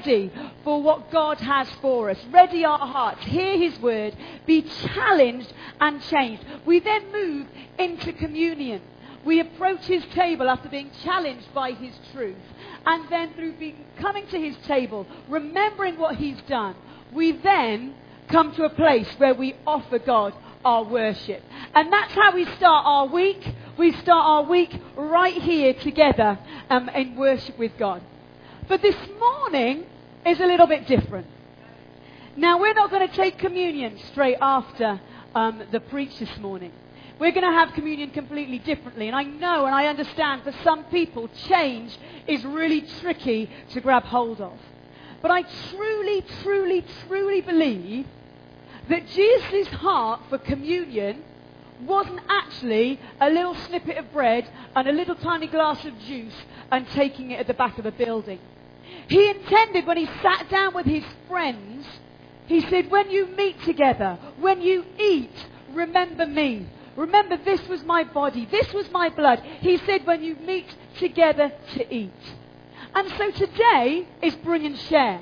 ready for what God has for us. Ready our hearts. Hear his word. Be challenged and changed. We then move into communion. We approach his table after being challenged by his truth. And then through coming to his table, remembering what he's done, we then come to a place where we offer God our worship. And that's how we start our week. We start our week right here together in worship with God. But this morning is a little bit different. Now, we're not going to take communion straight after the preach this morning. We're going to have communion completely differently. And I know and I understand for some people, change is really tricky to grab hold of. But I truly, truly, truly believe that Jesus' heart for communion wasn't actually a little snippet of bread and a little tiny glass of juice and taking it at the back of the building. He intended, when he sat down with his friends, he said, when you meet together, when you eat, remember me. Remember, this was my body, this was my blood. He said, when you meet together to eat. And so today is bring and share.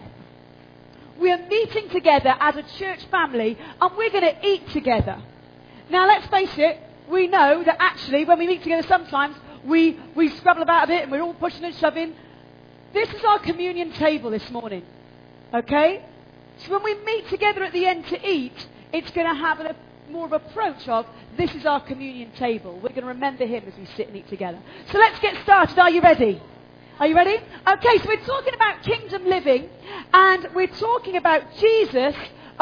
We are meeting together as a church family, and we're going to eat together. Now, let's face it, we know that actually, when we meet together sometimes, we scrabble about a bit, and we're all pushing and shoving. This is our communion table this morning, okay? So when we meet together at the end to eat, it's going to have more of an approach of, this is our communion table. We're going to remember him as we sit and eat together. So let's get started. Are you ready? Are you ready? Okay, so we're talking about kingdom living, and we're talking about Jesus.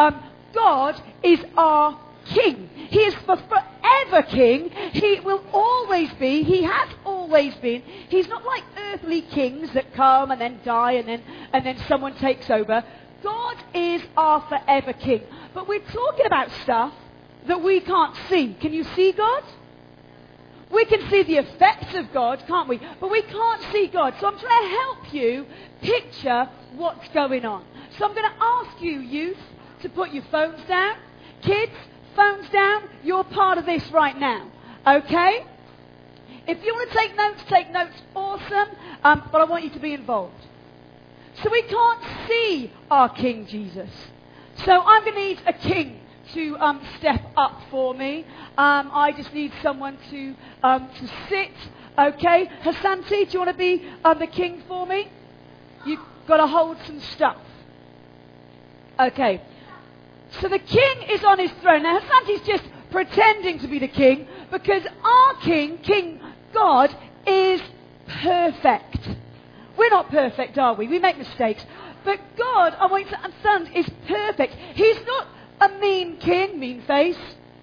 God is our King. He is the forever King. He will always be. He has always been. He's not like earthly kings that come and then die and then someone takes over. God is our forever King. But we're talking about stuff that we can't see. Can you see God? We can see the effects of God, can't we? But we can't see God. So I'm trying to help you picture what's going on. So I'm going to ask you, youth, to put your phones down. Kids, phones down. You're part of this right now. Okay? If you want to take notes, awesome. But I want you to be involved. So we can't see our King Jesus. So I'm going to need a king to step up for me. I just need someone to sit. Okay, Hasanti, do you want to be the king for me? You've got to hold some stuff. Okay, so the king is on his throne. Now Hasanti's just pretending to be the king because our King God, is perfect. We're not perfect, are we? We make mistakes. But God, I want you to understand, is perfect. He's not a mean king, mean face.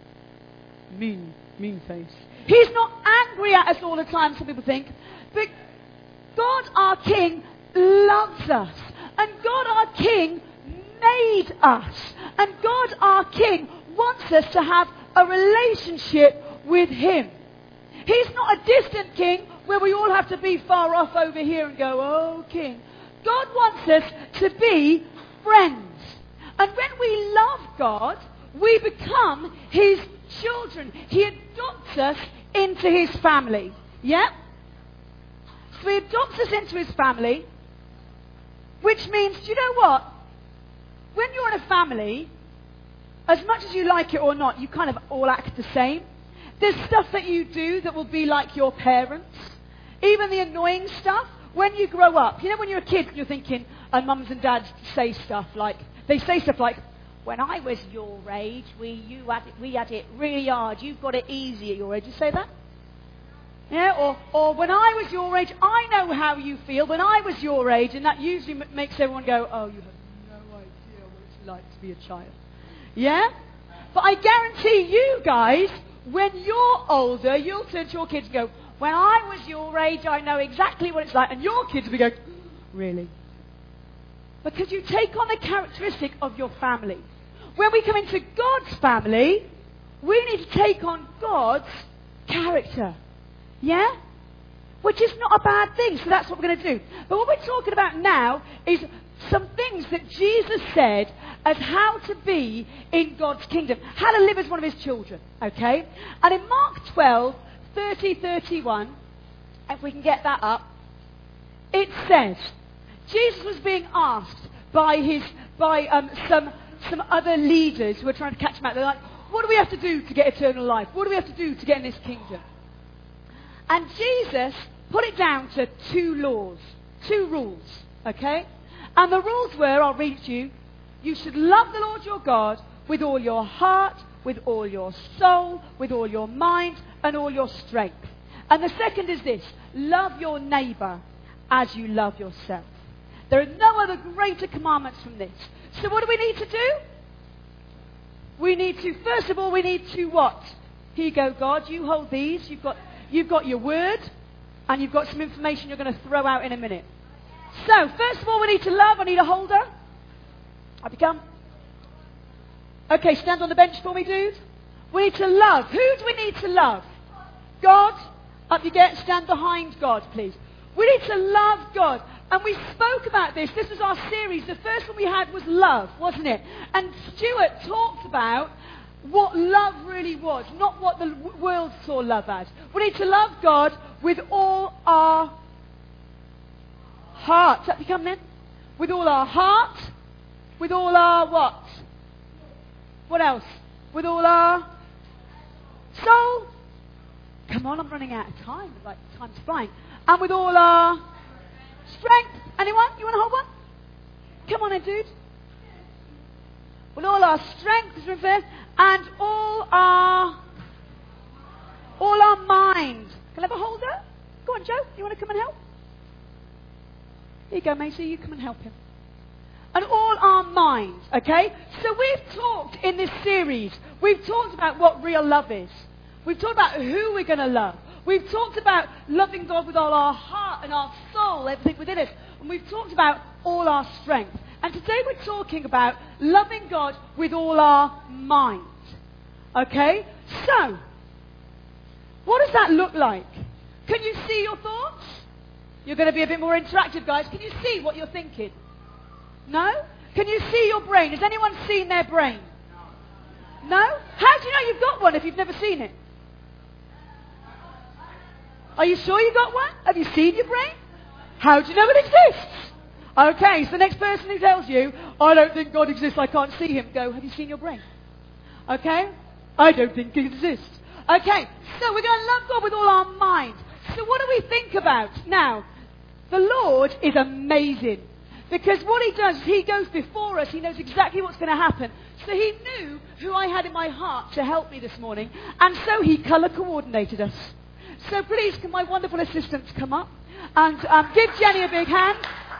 Mean face. He's not angry at us all the time, some people think. But God, our King, loves us. And God, our King, made us. And God, our King, wants us to have a relationship with him. He's not a distant king where we all have to be far off over here and go, oh, King. God wants us to be friends. And when we love God, we become his children. He adopts us into his family. Yeah? So he adopts us into his family, which means, do you know what? When you're in a family, as much as you like it or not, you kind of all act the same. There's stuff that you do that will be like your parents. Even the annoying stuff. When you grow up, you know when you're a kid and you're thinking, and mums and dads say stuff like, when I was your age, we had it really hard. You've got it easy at your age. You say that? Yeah? Or when I was your age, I know how you feel when I was your age. And that usually makes everyone go, oh, you have no idea what it's like to be a child. Yeah? But I guarantee you guys, when you're older, you'll turn to your kids and go, when I was your age, I know exactly what it's like. And your kids will be going, really? Because you take on the characteristic of your family. When we come into God's family, we need to take on God's character. Yeah? Which is not a bad thing, so that's what we're going to do. But what we're talking about now is some things that Jesus said as how to be in God's kingdom. How to live as one of his children. Okay? And in Mark 12, 30-31, if we can get that up, it says, Jesus was being asked, some other leaders who are trying to catch him out. They're like, what do we have to do to get eternal life? What do we have to do to get in this kingdom? And Jesus put it down to 2 laws, 2 rules, okay? And the rules were, I'll read to you, you should love the Lord your God with all your heart, with all your soul, with all your mind, and all your strength. And the second is this, love your neighbour as you love yourself. There are no other greater commandments from this. So what do we need to do? We need to, first of all, we need to what? Here you go, God, you hold these. You've got your word, and you've got some information you're going to throw out in a minute. So, first of all, we need to love. I need a holder. Up you come. Okay, stand on the bench for me, dude. We need to love. Who do we need to love? God. Up you get. Stand behind God, please. We need to love God. And we spoke about this. This was our series. The first one we had was love, wasn't it? And Stuart talked about what love really was, not what the world saw love as. We need to love God with all our heart. That become then? With all our heart, with all our what? What else? With all our soul. Come on, I'm running out of time. Like, time's flying. And with all our strength. Anyone? You want to hold one? Come on in, dude. With all our strength, and all our mind. Can I have a holder? Go on, Joe. You want to come and help? Here you go, Macy. You come and help him. And all our mind. Okay? So we've talked in this series. We've talked about what real love is. We've talked about who we're going to love. We've talked about loving God with all our heart and our soul, everything within us. And we've talked about all our strength. And today we're talking about loving God with all our mind. Okay? So, what does that look like? Can you see your thoughts? You're going to be a bit more interactive, guys. Can you see what you're thinking? No? Can you see your brain? Has anyone seen their brain? No? How do you know you've got one if you've never seen it? Are you sure you got one? Have you seen your brain? How do you know it exists? Okay, so the next person who tells you, I don't think God exists, I can't see him, go, have you seen your brain? Okay? I don't think he exists. Okay, so we're going to love God with all our mind. So what do we think about? Now, the Lord is amazing. Because what he does is he goes before us, he knows exactly what's going to happen. So he knew who I had in my heart to help me this morning. And so he colour coordinated us. So please, can my wonderful assistants come up and give Jenny a big hand.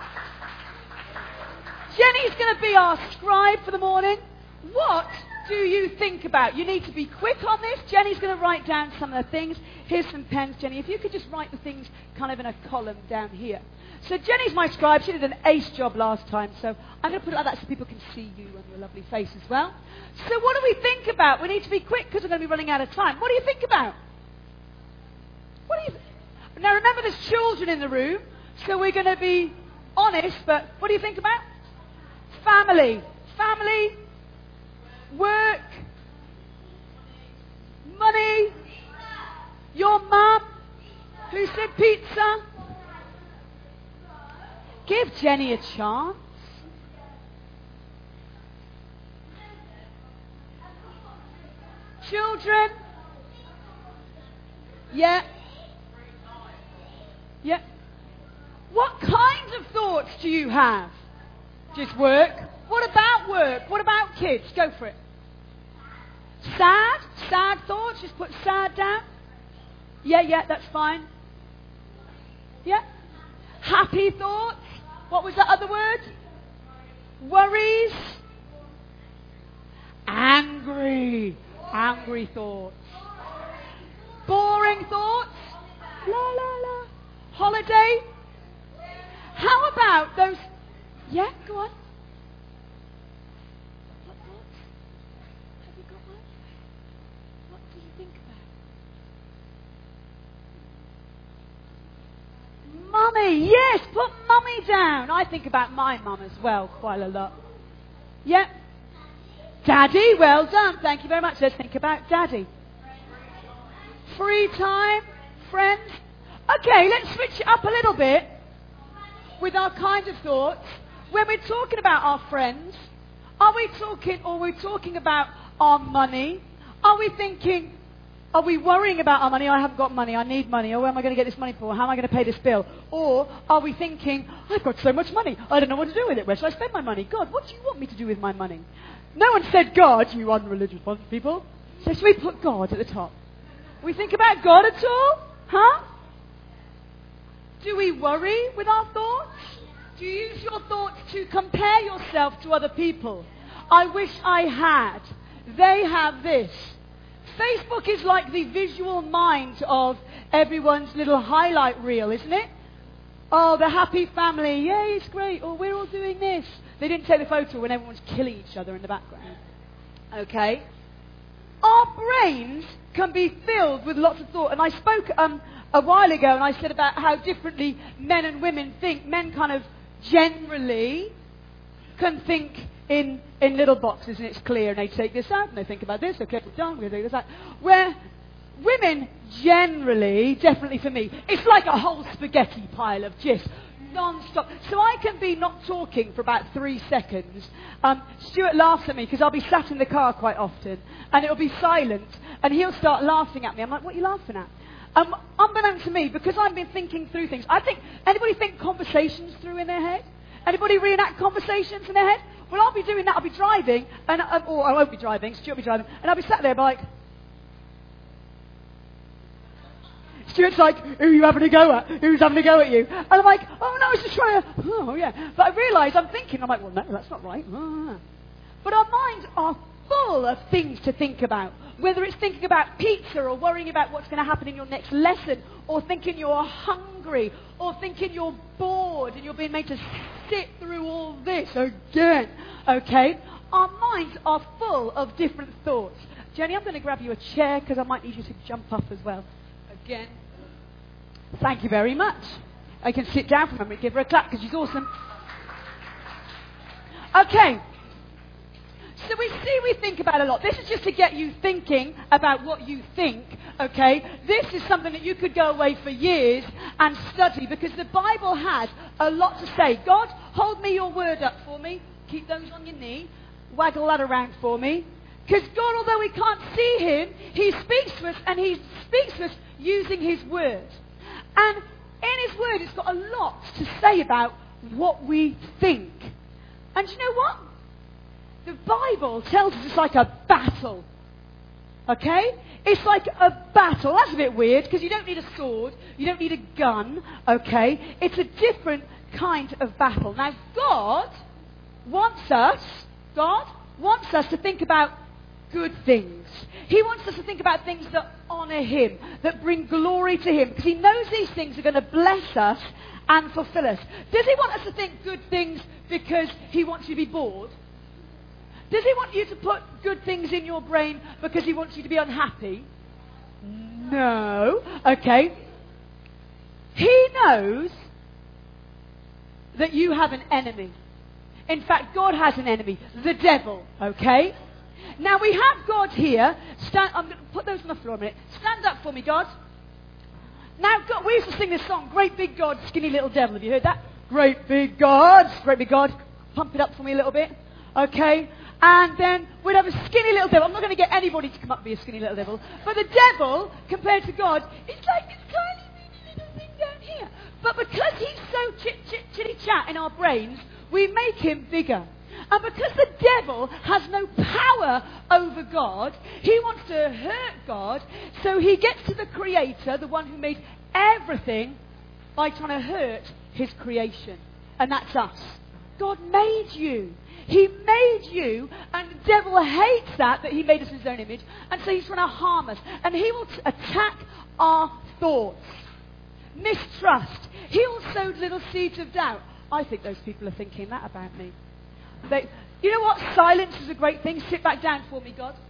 Jenny's going to be our scribe for the morning. What do you think about? You need to be quick on this. Jenny's going to write down some of the things. Here's some pens, Jenny. If you could just write the things kind of in a column down here. So Jenny's my scribe. She did an ace job last time. So I'm going to put it like that so people can see you and your lovely face as well. So what do we think about? We need to be quick because we're going to be running out of time. What do you think about? What do you Now remember there's children in the room. So we're going to be honest. But what do you think about? Family. Family. Work. Money. Your mum. Who said pizza? Give Jenny a chance. Children. Yeah. Yeah. What kinds of thoughts do you have? Just work. What about work? What about kids? Go for it. Sad? Sad thoughts? Just put sad down. Yeah, that's fine. Yeah. Happy thoughts? What was that other word? Worries? Angry. Angry thoughts. Boring thoughts? La la la. Holiday? How about those... Yeah, go on. What thoughts? Have you got one? What do you think about? Mummy, yes, put mummy down. I think about my mum as well quite a lot. Yep. Daddy, well done. Thank you very much. Let's think about Daddy. Free time, friends. Okay, let's switch it up a little bit with our kind of thoughts. When we're talking about our friends, are we talking about our money? Are we worrying about our money? I haven't got money, I need money. Oh, where am I going to get this money for? How am I going to pay this bill? Or are we thinking, I've got so much money, I don't know what to do with it. Where should I spend my money? God, what do you want me to do with my money? No one said God, you unreligious bunch of people. So should we put God at the top? We think about God at all? Huh? Do we worry with our thoughts? Do you use your thoughts to compare yourself to other people? I wish I had. They have this. Facebook is like the visual mind of everyone's little highlight reel, isn't it? Oh, the happy family. Yay, it's great. Oh, we're all doing this. They didn't take the photo when everyone's killing each other in the background. Okay? Our brains can be filled with lots of thought. And I spoke a while ago and I said about how differently men and women think. Men kind of generally can think in little boxes and it's clear, and they take this out and they think about this, okay, we're done, we're going to take this out. Where women generally, definitely for me, it's like a whole spaghetti pile of gist, non-stop. So I can be not talking for about 3 seconds. Stuart laughs at me because I'll be sat in the car quite often and it'll be silent and he'll start laughing at me. I'm like, what are you laughing at? Unbeknownst to me, because I've been thinking through things. Anybody think conversations through in their head? Anybody reenact conversations in their head? Well, I'll be doing that. I'll be driving, or I won't be driving. Stuart will be driving, and I'll be sat there like, Stuart's like, who are you having a go at? Who's having a go at you? And I'm like, oh no, I was just trying to, oh yeah. But I realise I'm thinking, I'm like, well no, that's not right. But our minds are full of things to think about. Whether it's thinking about pizza or worrying about what's going to happen in your next lesson, or thinking you're hungry, or thinking you're bored and you're being made to sit through all this again. Okay? Our minds are full of different thoughts. Jenny, I'm going to grab you a chair because I might need you to jump up as well. Again. Thank you very much. I can sit down for a moment, give her a clap because she's awesome. Okay. So we think about a lot. This is just to get you thinking about what you think, okay? This is something that you could go away for years and study because the Bible has a lot to say. God, hold me your word up for me. Keep those on your knee. Waggle that around for me. Because God, although we can't see him, he speaks to us and he speaks to us using his word. And in his word, it's got a lot to say about what we think. And you know what? The Bible tells us it's like a battle. Okay? It's like a battle. That's a bit weird because you don't need a sword. You don't need a gun. Okay? It's a different kind of battle. Now, God wants us to think about good things. He wants us to think about things that honour him, that bring glory to him, because he knows these things are going to bless us and fulfill us. Does he want us to think good things because he wants you to be bored? Does he want you to put good things in your brain because he wants you to be unhappy? No. Okay. He knows that you have an enemy. In fact, God has an enemy, the devil. Okay? Now we have God here. I'm going to put those on the floor a minute. Stand up for me, God. Now, God, we used to sing this song, Great Big God, Skinny Little Devil. Have you heard that? Great Big God, Great Big God. Pump it up for me a little bit. Okay? And then we'd have a skinny little devil. I'm not going to get anybody to come up and be a skinny little devil. But the devil, compared to God, is like this tiny little thing down here. But because he's so chitty-chat in our brains, we make him bigger. And because the devil has no power over God, he wants to hurt God, so he gets to the Creator, the one who made everything, by trying to hurt his creation. And that's us. God made you. He made you, and the devil hates that he made us in his own image, and so he's trying to harm us. And he will attack our thoughts. Mistrust. He will sow little seeds of doubt. I think those people are thinking that about me. You know what? Silence is a great thing. Sit back down for me, God.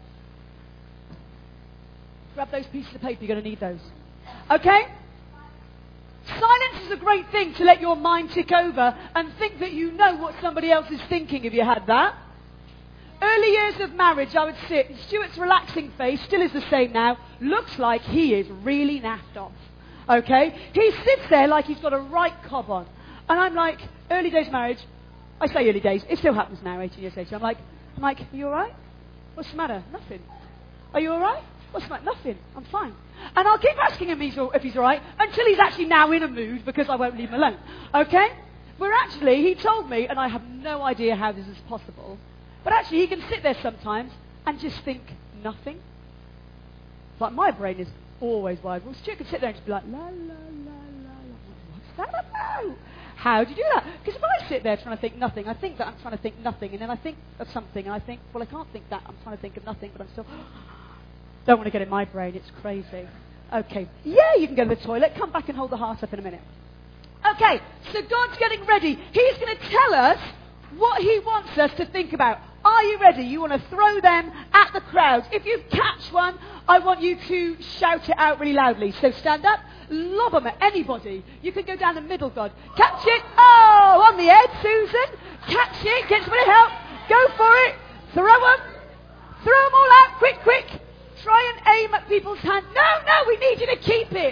Grab those pieces of paper. You're going to need those. Okay? Silence is a great thing to let your mind tick over and think that you know what somebody else is thinking. Have you had that? Early years of marriage, I would sit. Stuart's relaxing face still is the same now. Looks like he is really naffed off. Okay? He sits there like he's got a right cob on. And I'm like, early days marriage, I say early days. It still happens now, 18 years later. I'm like, are you all right? What's the matter? Nothing. Are you all right? What's the matter? Nothing. I'm fine. And I'll keep asking him if he's all right until he's actually now in a mood because I won't leave him alone. Okay? Where actually, he told me, and I have no idea how this is possible, but actually he can sit there sometimes and just think nothing. Like my brain is always wired. Well, Stuart can sit there and just be like, la, la, la, la, la. What's that about? How do you do that? Because if I sit there trying to think nothing, I think that I'm trying to think nothing, and then I think of something, and I think, well, I can't think that. I'm trying to think of nothing, but I'm still... Don't want to get in my brain. It's crazy. Okay. Yeah, you can go to the toilet. Come back and hold the heart up in a minute. Okay, so God's getting ready. He's going to tell us what he wants us to think about. Are you ready? You want to throw them at the crowd. If you catch one, I want you to shout it out really loudly. So stand up, lob them at anybody. You can go down the middle, God. Catch it. Oh, on the head, Susan. Catch it. Get somebody help. Go for it. Throw them. Throw them all out. Quick, quick. Try and aim at people's hands. No, we need you to keep it.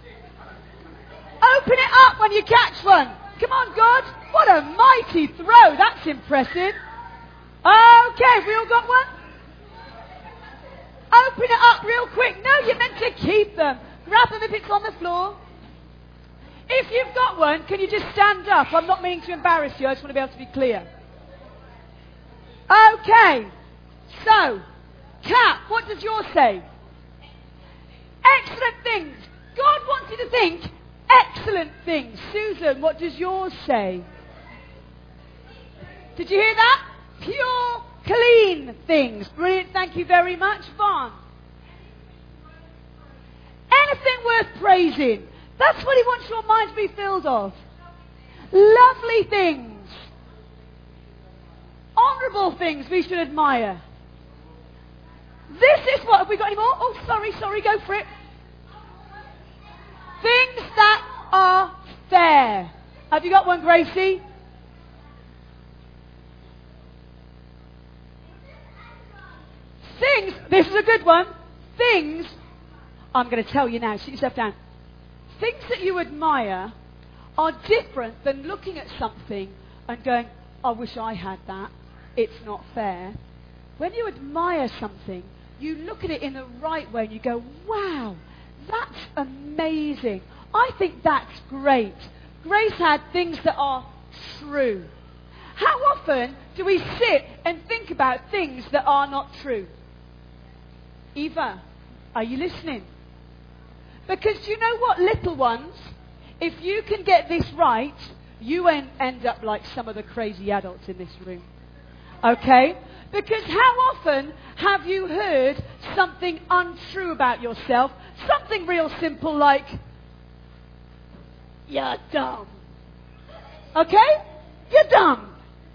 Open it up when you catch one. Come on, God. What a mighty throw. That's impressive. Okay, we all got one? Open it up real quick. No, you're meant to keep them. Grab them if it's on the floor. If you've got one, can you just stand up? I'm not meaning to embarrass you. I just want to be able to be clear. Okay. So, Kat, what does yours say? Excellent things. God wants you to think excellent things. Susan, what does yours say? Did you hear that? Pure, clean things. Brilliant, thank you very much. Vaughn. Anything worth praising. That's what he wants your mind to be filled of. Lovely things. Honourable things we should admire. This is what, have we got any more? Oh, sorry, go for it. Things that are fair. Have you got one, Gracie? Things, this is a good one. Things, I'm going to tell you now, sit yourself down. Things that you admire are different than looking at something and going, I wish I had that. It's not fair. When you admire something, you look at it in the right way and you go, wow, that's amazing. I think that's great. Grace had things that are true. How often do we sit and think about things that are not true? Eva, are you listening? Because you know what, little ones, if you can get this right, you end up like some of the crazy adults in this room. Okay? Because how often have you heard something untrue about yourself? Something real simple like, you're dumb. Okay? You're dumb.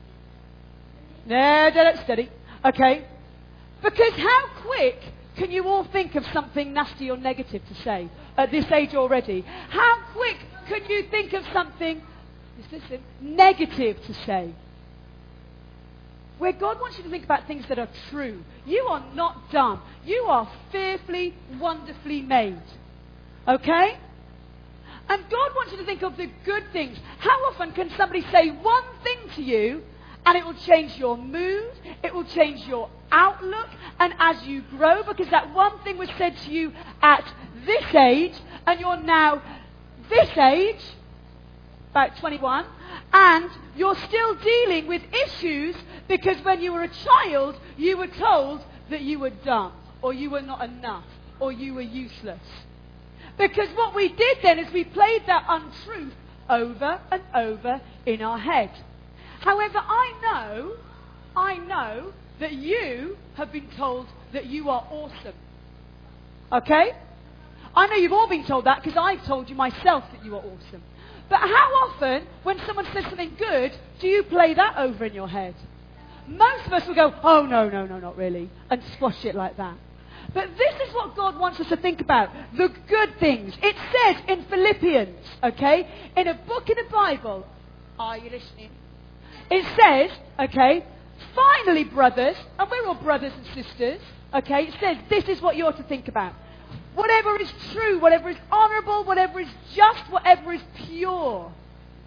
No, steady. Okay? Because how quick can you all think of something nasty or negative to say at this age already? How quick can you think of something negative to say? Where God wants you to think about things that are true. You are not dumb. You are fearfully, wonderfully made. Okay? And God wants you to think of the good things. How often can somebody say one thing to you and it will change your mood, it will change your outlook, and as you grow, because that one thing was said to you at this age, and you're now this age, about 21, and you're still dealing with issues because when you were a child, you were told that you were dumb, or you were not enough, or you were useless. Because what we did then is we played that untruth over and over in our head. However, I know that you have been told that you are awesome. Okay? I know you've all been told that because I've told you myself that you are awesome. But how often, when someone says something good, do you play that over in your head? Most of us will go, oh, no, not really, and squash it like that. But this is what God wants us to think about, the good things. It says in Philippians, okay, in a book in the Bible, are you listening? It says, okay, finally, brothers, and we're all brothers and sisters, okay, it says this is what you're to think about. Whatever is true, whatever is honourable, whatever is just, whatever is pure,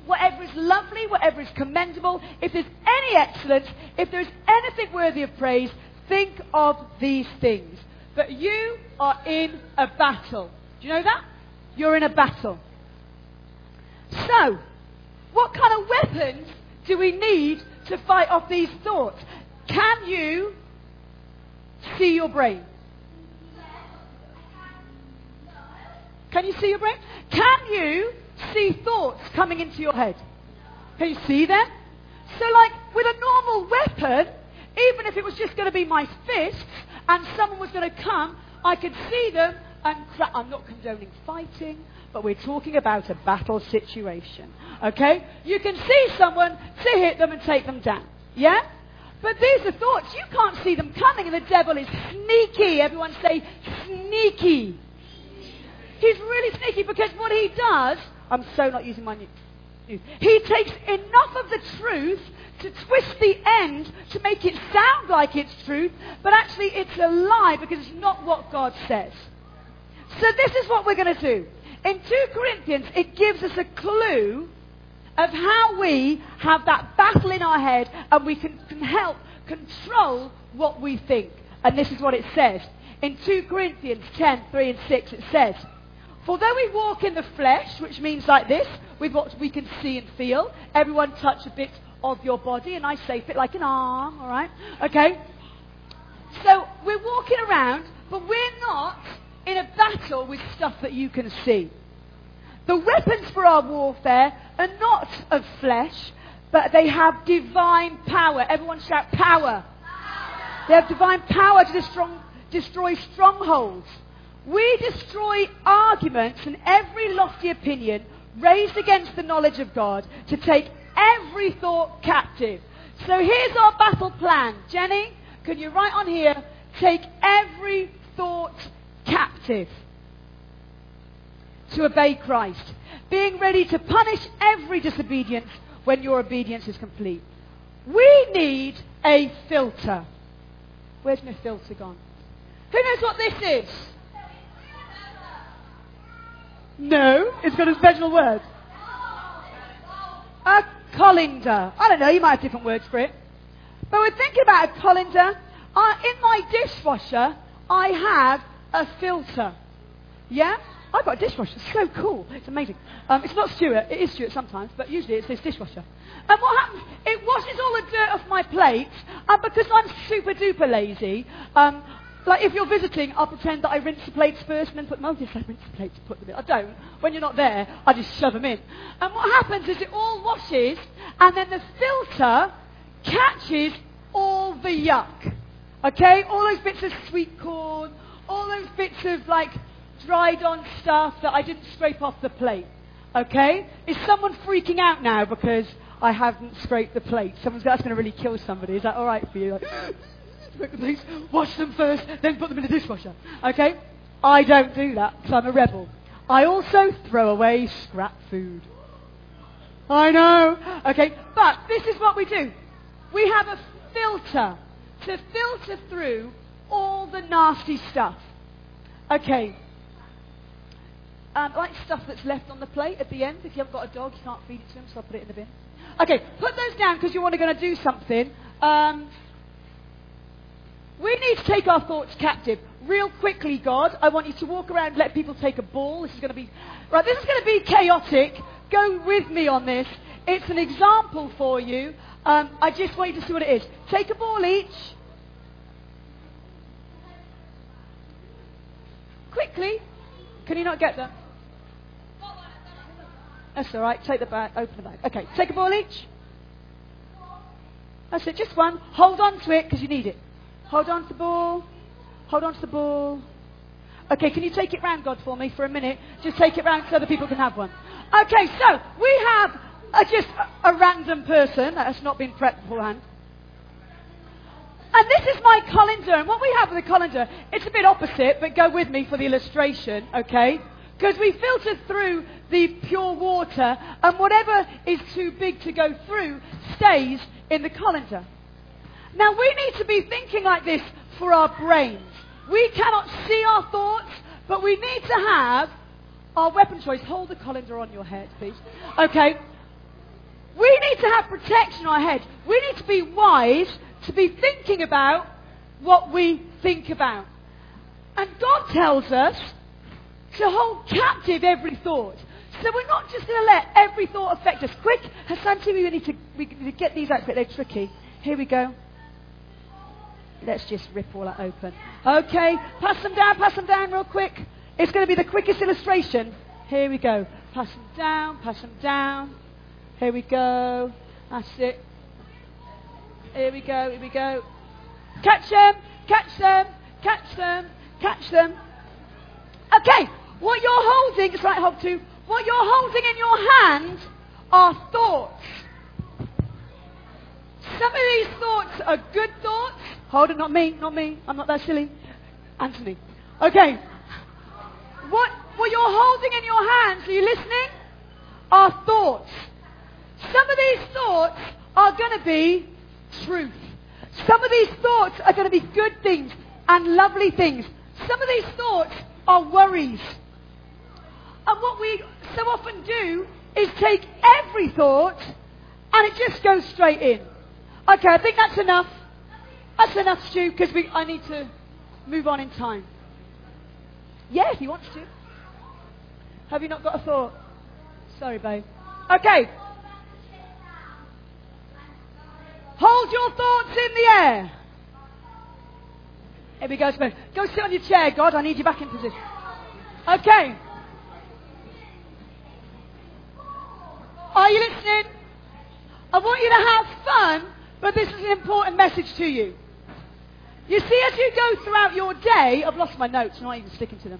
whatever is lovely, whatever is commendable, if there's any excellence, if there's anything worthy of praise, think of these things. But you are in a battle. Do you know that? You're in a battle. So, what kind of weapons do we need to fight off these thoughts? Can you see your brain? Can you see your brain? Can you see thoughts coming into your head? Can you see them? So like with a normal weapon, even if it was just going to be my fists and someone was going to come, I could see them and I'm not condoning fighting, but we're talking about a battle situation. Okay? You can see someone to hit them and take them down. Yeah? But these are thoughts. You can't see them coming, and the devil is sneaky. Everyone say sneaky. He's really sneaky because what he does, I'm so not using my news. He takes enough of the truth to twist the end to make it sound like it's truth, but actually it's a lie because it's not what God says. So this is what we're going to do. In 2 Corinthians, it gives us a clue of how we have that battle in our head and we can help control what we think. And this is what it says. In 2 Corinthians 10, 3 and 6, it says, "For though we walk in the flesh," which means like this, with what we can see and feel. Everyone touch a bit of your body, and I say fit like an arm, all right? Okay? So we're walking around, but we're not in a battle with stuff that you can see. The weapons for our warfare are not of flesh, but they have divine power. Everyone shout power. They have divine power to destroy strongholds. We destroy arguments and every lofty opinion raised against the knowledge of God to take every thought captive. So here's our battle plan. Jenny, can you write on here, take every thought captive to obey Christ, being ready to punish every disobedience when your obedience is complete. We need a filter. Where's my filter gone? Who knows what this is? No, it's got a special word. A colander. I don't know, you might have different words for it. But we're thinking about a colander. In my dishwasher, I have a filter. Yeah? I've got a dishwasher. It's so cool. It's amazing. It's not Stuart. It is Stuart sometimes, but usually it's this dishwasher. And what happens? It washes all the dirt off my plates, and because I'm super duper lazy, like if you're visiting, I'll pretend that I rinse the plates first and then put them on. Yes, I rinse the plates, put them in. I don't. When you're not there, I just shove them in. And what happens is it all washes, and then the filter catches all the yuck. Okay? All those bits of sweet corn, all those bits of like dried on stuff that I didn't scrape off the plate. Okay? Is someone freaking out now because I haven't scraped the plate? That's going to really kill somebody. Is that all right for you? Like, please wash them first, then put them in the dishwasher. Okay? I don't do that because I'm a rebel. I also throw away scrap food. I know. Okay? But this is what we do. We have a filter to filter through all the nasty stuff. Okay. Like stuff that's left on the plate at the end. If you haven't got a dog, you can't feed it to him, so I'll put it in the bin. Okay, put those down because you're going to do something. We need to take our thoughts captive. Real quickly, God, I want you to walk around and let people take a ball. This is going to be chaotic. Go with me on this. It's an example for you. I just want you to see what it is. Take a ball each. Quickly. Can you not get them? That's all right. Take the bag. Open the bag. Okay. Take a ball each. That's it. Just one. Hold on to it because you need it. Hold on to the ball. Hold on to the ball. Okay. Can you take it round, God, for me for a minute? Just take it round so other people can have one. Okay. So we have just a random person that has not been prepped beforehand. And this is my colander. And what we have with the colander, it's a bit opposite, but go with me for the illustration, okay? Because we filter through the pure water, and whatever is too big to go through stays in the colander. Now, we need to be thinking like this for our brains. We cannot see our thoughts, but we need to have our weapon choice. Hold the colander on your head, please. Okay. We need to have protection on our head. We need to be wise to be thinking about what we think about. And God tells us to hold captive every thought. So we're not just going to let every thought affect us. Quick, Santi, we need to get these out, but they're tricky. Here we go. Let's just rip all that open. Okay, pass them down real quick. It's going to be the quickest illustration. Here we go. Pass them down. Here we go. That's it. Here we go. Catch them. Okay, what you're holding, it's right, hold to. What you're holding in your hand are thoughts. Some of these thoughts are good thoughts. Hold it, not me. I'm not that silly. Anthony. Okay. What you're holding in your hands, are you listening? Are thoughts. Some of these thoughts are going to be truth. Some of these thoughts are going to be good things and lovely things. Some of these thoughts are worries. And what we so often do is take every thought and it just goes straight in. Okay, I think that's enough. That's enough, Stu, because I need to move on in time. Yeah, if he wants to. Have you not got a thought? Sorry, babe. Okay. Hold your thoughts in the air. Here we go, Smith. Go sit on your chair, God. I need you back in position. Okay. Are you listening? I want you to have fun, but this is an important message to you. You see, as you go throughout your day, I've lost my notes, I'm not even sticking to them.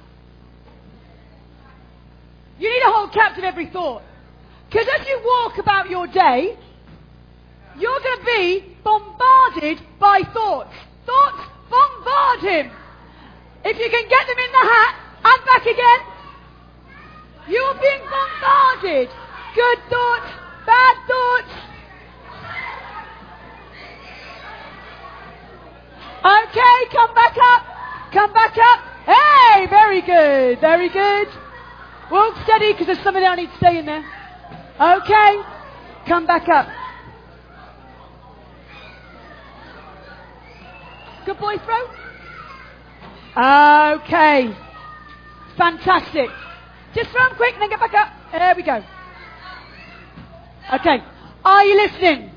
You need to hold captive every thought. Because as you walk about your day, you're going to be bombarded by thoughts. Thoughts bombard him. If you can get them in the hat and back again, you are being bombarded. Good thoughts, bad thoughts. Okay, come back up. Hey, very good. Walk steady, because there's somebody I need to stay in there. Okay, come back up. Good boy, throw. Okay, fantastic. Just throw them quick and then get back up. There we go. Okay, are you listening?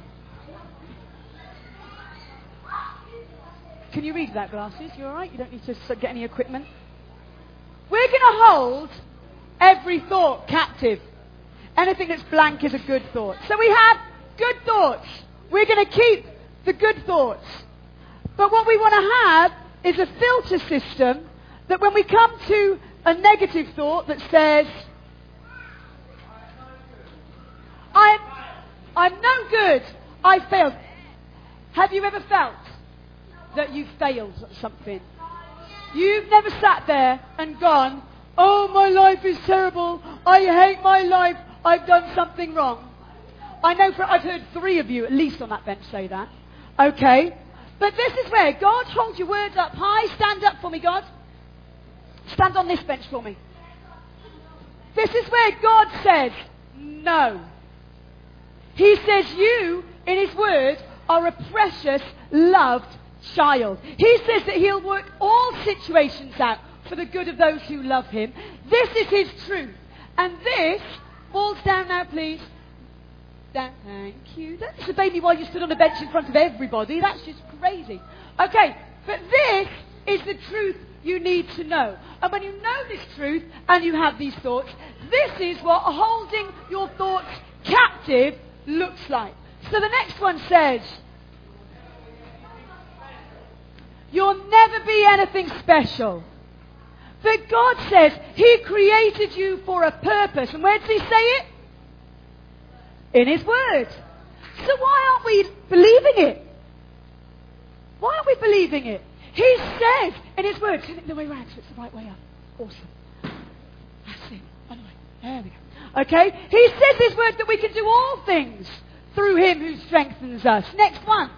Can you read without glasses? You all right? You don't need to get any equipment. We're going to hold every thought captive. Anything that's blank is a good thought. So we have good thoughts. We're going to keep the good thoughts. But what we want to have is a filter system that when we come to a negative thought that says, I'm no good, I failed. Have you ever felt that you failed at something? You've never sat there and gone, oh, my life is terrible, I hate my life, I've done something wrong. I know I've heard 3 of you at least on that bench say that. Okay, but this is where God holds your words up high. Stand up for me, God. Stand on this bench for me. This is where God says no. He says you, in his word, are a precious, loved child. He says that he'll work all situations out for the good of those who love him. This is his truth. And this, falls down now please. Down, thank you. Don't disobey me while you stood on the bench in front of everybody. That's just crazy. Okay, but this is the truth you need to know. And when you know this truth and you have these thoughts, this is what holding your thoughts captive looks like. So the next one says, you'll never be anything special. But God says he created you for a purpose. And where does he say it? In his word. So why aren't we believing it? Why aren't we believing it? He says in his word, turn it the way around so it's the right way up. Awesome. That's it. Other way. There we go. Okay? He says in his word that we can do all things through him who strengthens us. Next one.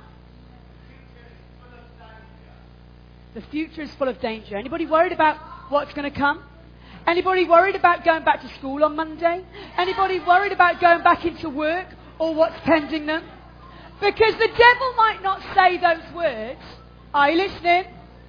The future is full of danger. Anybody worried about what's going to come? Anybody worried about going back to school on Monday? Anybody worried about going back into work or what's pending them. Because the devil might not say those words. Are you listening?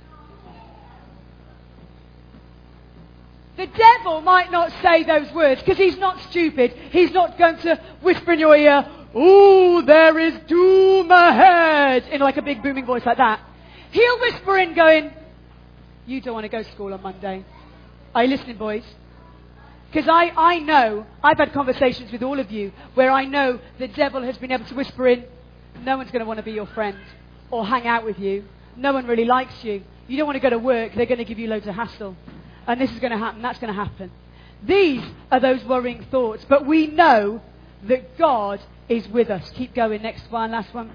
The devil might not say those words because he's not stupid. He's not going to whisper in your ear, "Oh, there is doom ahead," in like a big booming voice like that. He'll whisper in going, "You don't want to go to school on Monday." Are you listening, boys? Because I know, I've had conversations with all of you where I know the devil has been able to whisper in, "No one's going to want to be your friend or hang out with you. No one really likes you. You don't want to go to work. They're going to give you loads of hassle. And this is going to happen, that's going to happen." These are those worrying thoughts. But we know that God is with us. Keep going. Next one, last one.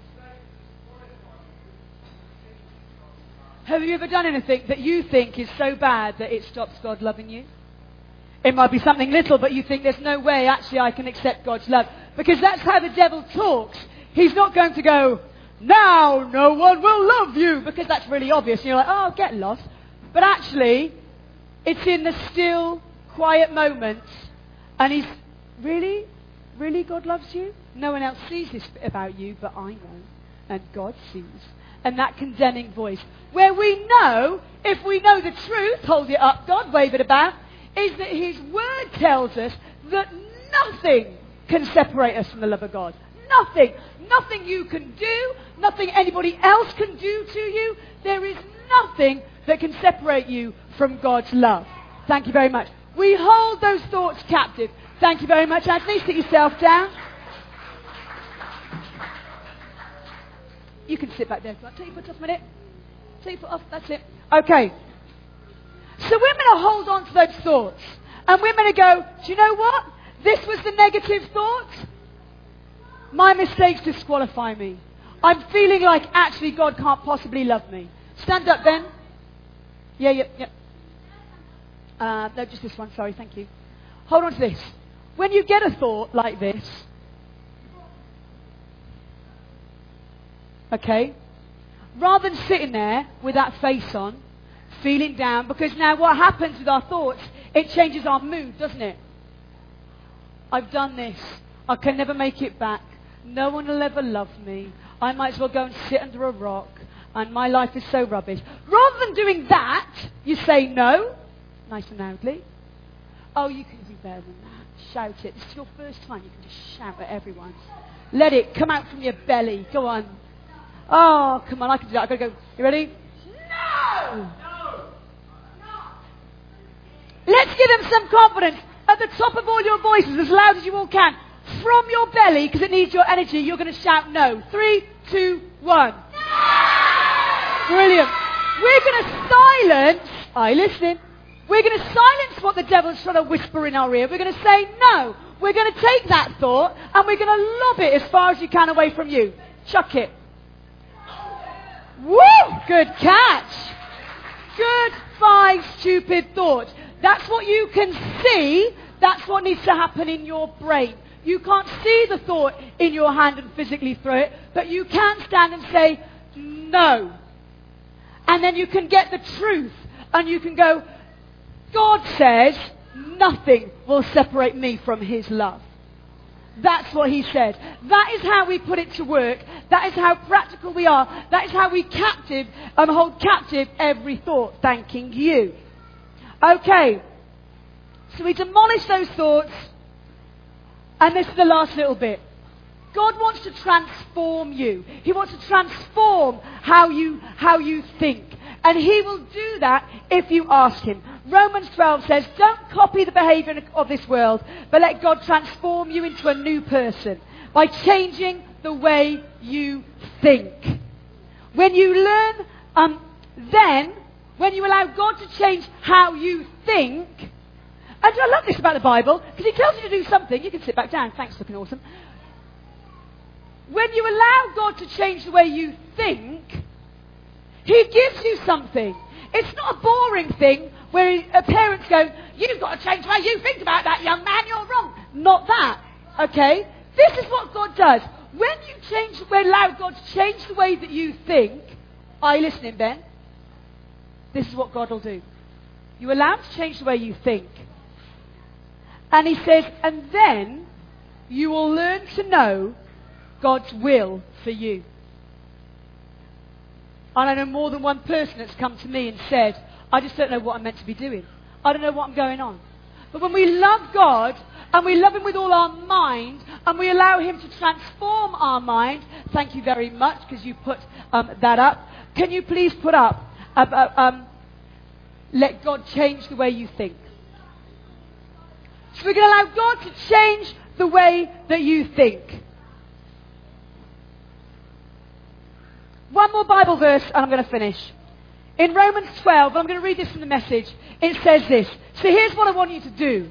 Have you ever done anything that you think is so bad that it stops God loving you? It might be something little, but you think there's no way actually I can accept God's love. Because that's how the devil talks. He's not going to go, "Now no one will love you," because that's really obvious. And you're like, "Oh, get lost." But actually, it's in the still, quiet moments. And he's, "Really? Really God loves you? No one else sees this bit about you, but I know. And God sees." And that condemning voice. Where we know, if we know the truth, hold it up, God, wave it about, is that his word tells us that nothing can separate us from the love of God. Nothing. Nothing you can do, nothing anybody else can do to you. There is nothing that can separate you from God's love. Thank you very much. We hold those thoughts captive. Thank you very much, Anthony. Sit yourself down. You can sit back there. Take your foot off a minute. Take your foot off. That's it. Okay. So we're going to hold on to those thoughts. And we're going to go, "Do you know what? This was the negative thought. My mistakes disqualify me. I'm feeling like actually God can't possibly love me." Stand up, Ben. Yeah. No, just this one. Sorry, thank you. Hold on to this. When you get a thought like this, okay, rather than sitting there with that face on, feeling down, because now what happens with our thoughts, it changes our mood, doesn't it? "I've done this. I can never make it back. No one will ever love me. I might as well go and sit under a rock. And my life is so rubbish." Rather than doing that, you say no, nice and loudly. "Oh, you can do better than that. Shout it. This is your first time. You can just shout at everyone. Let it come out from your belly. Go on. Oh, come on, I can do that. I've got to go. You ready? No! Let's give them some confidence. At the top of all your voices, as loud as you all can. From your belly, because it needs your energy, you're going to shout no. 3, 2, 1. No! Brilliant. We're going to silence. Are you listening? We're going to silence what the devil's trying to whisper in our ear. We're going to say no. We're going to take that thought and we're going to lob it as far as you can away from you. Chuck it. Woo! Good catch. Good 5 stupid thoughts. That's what you can see. That's what needs to happen in your brain. You can't see the thought in your hand and physically throw it, but you can stand and say no. And then you can get the truth and you can go, God says nothing will separate me from his love. That's what he said. That is how we put it to work. That is how practical we are. That is how we hold captive every thought, thanking you. Okay. So we demolish those thoughts. And this is the last little bit. God wants to transform you. He wants to transform how you think. And he will do that if you ask him. Romans 12 says, don't copy the behavior of this world, but let God transform you into a new person by changing the way you think. When you learn, when you allow God to change how you think, and I love this about the Bible, because he tells you to do something. You can sit back down. Thanks, looking awesome. When you allow God to change the way you think, he gives you something. It's not a boring thing where a parent's going, you've got to change the way you think about that, young man, you're wrong. Not that. Okay? This is what God does. When you allow God to change the way that you think, are you listening, Ben? This is what God will do. You allow him to change the way you think. And he says, and then you will learn to know God's will for you. And I know more than one person that's come to me and said, I just don't know what I'm meant to be doing. I don't know what I'm going on. But when we love God, and we love Him with all our mind, and we allow Him to transform our mind, thank you very much, because you put that up. Can you please put up, let God change the way you think. So we're going to allow God to change the way that you think. One more Bible verse and I'm going to finish. In Romans 12, and I'm going to read this from the Message, it says this. So here's what I want you to do.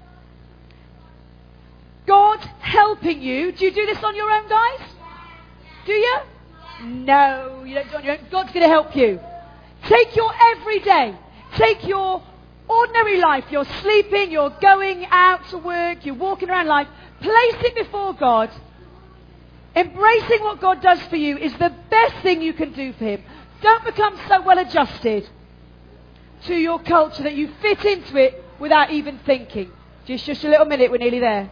God's helping you. Do you do this on your own, guys? Do you? No, you don't do it on your own. God's going to help you. Take your everyday. Take your ordinary life. You're sleeping, you're going out to work, you're walking around life. Place it before God. Embracing what God does for you is the best thing you can do for Him. Don't become so well adjusted to your culture that you fit into it without even thinking. Just a little minute, we're nearly there.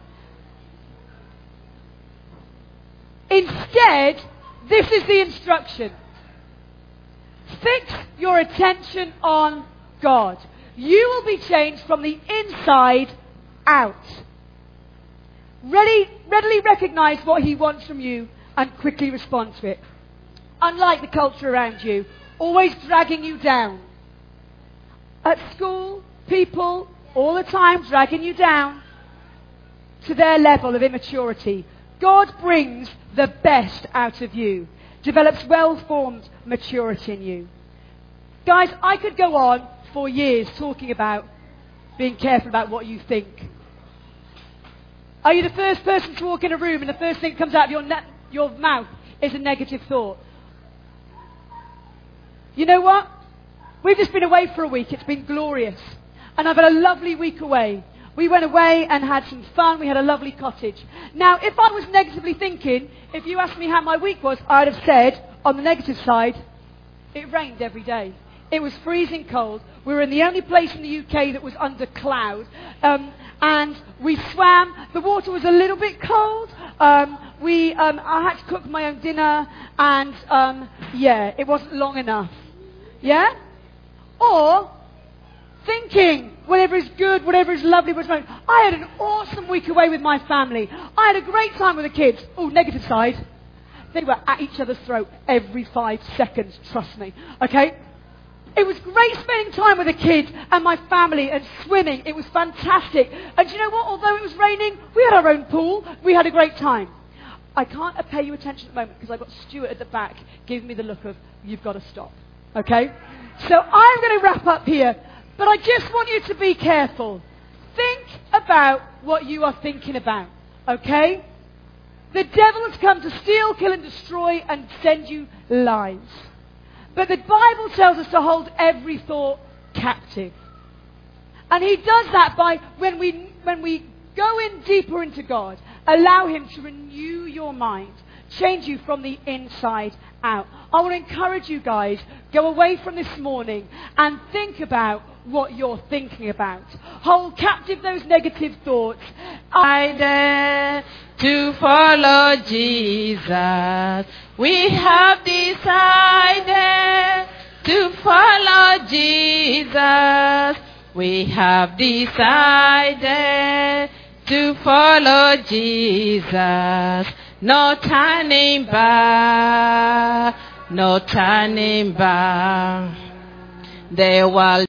Instead, this is the instruction. Fix your attention on God. You will be changed from the inside out. Readily recognize what He wants from you and quickly respond to it. Unlike the culture around you, always dragging you down. At school, people all the time dragging you down to their level of immaturity. God brings the best out of you. Develops well-formed maturity in you. Guys, I could go on for years talking about being careful about what you think. Are you the first person to walk in a room and the first thing that comes out of your mouth is a negative thought? You know what? We've just been away for a week. It's been glorious. And I've had a lovely week away. We went away and had some fun. We had a lovely cottage. Now, if I was negatively thinking, if you asked me how my week was, I'd have said, on the negative side, it rained every day. It was freezing cold. We were in the only place in the UK that was under cloud. And we swam. The water was a little bit cold. I had to cook my own dinner. And, it wasn't long enough. Yeah? Or thinking whatever is good, whatever is lovely. I had an awesome week away with my family. I had a great time with the kids. Oh, negative side. They were at each other's throat every 5 seconds, trust me. Okay? It was great spending time with the kids and my family and swimming. It was fantastic. And you know what? Although it was raining, we had our own pool. We had a great time. I can't pay you attention at the moment because I've got Stuart at the back giving me the look of, you've got to stop. Okay? So I'm going to wrap up here. But I just want you to be careful. Think about what you are thinking about. Okay? The devil has come to steal, kill and destroy and send you lies. But the Bible tells us to hold every thought captive. And He does that by, when we go in deeper into God, allow Him to renew your mind, change you from the inside out. I want to encourage you guys, go away from this morning and think about what you're thinking about. Hold captive those negative thoughts. I dare to follow Jesus. We have decided to follow Jesus. We have decided to follow Jesus. No turning back, no turning back. The world